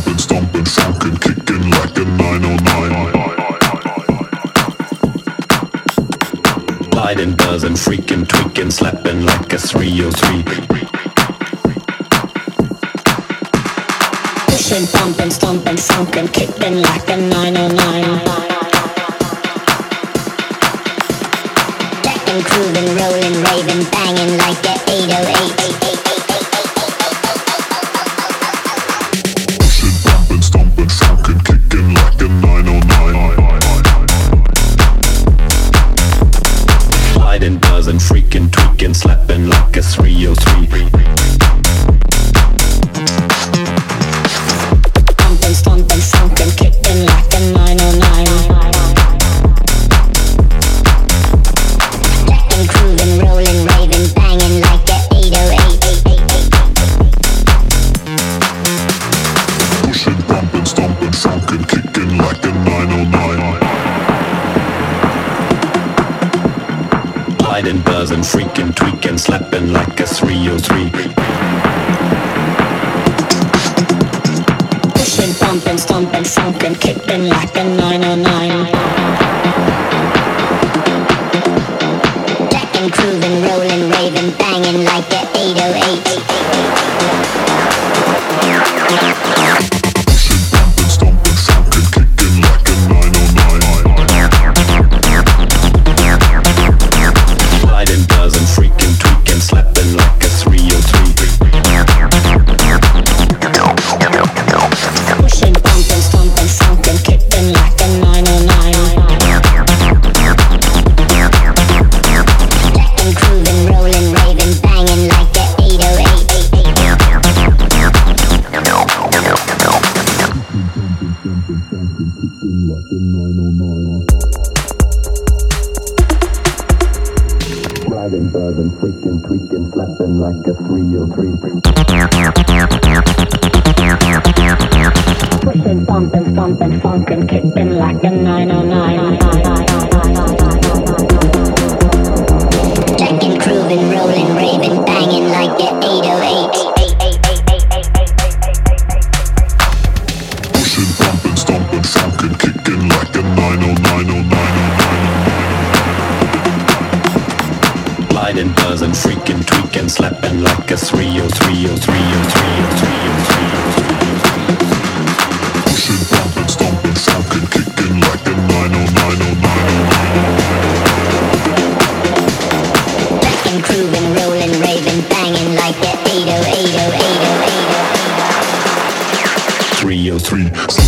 bumping, stomping, funkin', kicking like a 909. Gliding, buzzing, freaking, tweaking, slapping like a 303. Pushing, bumping, stomping, funkin', kicking like a 909. Jacking, grooving, rolling, raving, banging like a 808. Stomping, funkin', kicking like a 909. Gliding, buzzing, freaking, tweaking, slapping like a 303. Bumping, stomping, funkin', kicking like a 909. Jacking, grooving, rolling, raving, banging like a 808. Pushing, bumping, stomping, funkin', kicking like a 909. Gliding, buzzing, freaking, tweaking, slapping like a 303. Pushing, bumping, stomping, funkin', kicking like a 909. Jacking, grooving, rolling, raving, banging like a 808. Gliding, buzzing, freaking, tweaking, slapping like a 303. Pushing, bumping, stomping, funkin', kicking like a 909. Jacking, grooving, rolling, raving, banging like a 808. Pushing, bumping, stomping, funkin', kicking like a 909. Gliding, buzzing, freaking, tweaking, slapping like a 303. Pushing, bumping, stomping, funkin', kicking like a 909. Jacking, grooving, rolling, raving, banging like a 808. 303.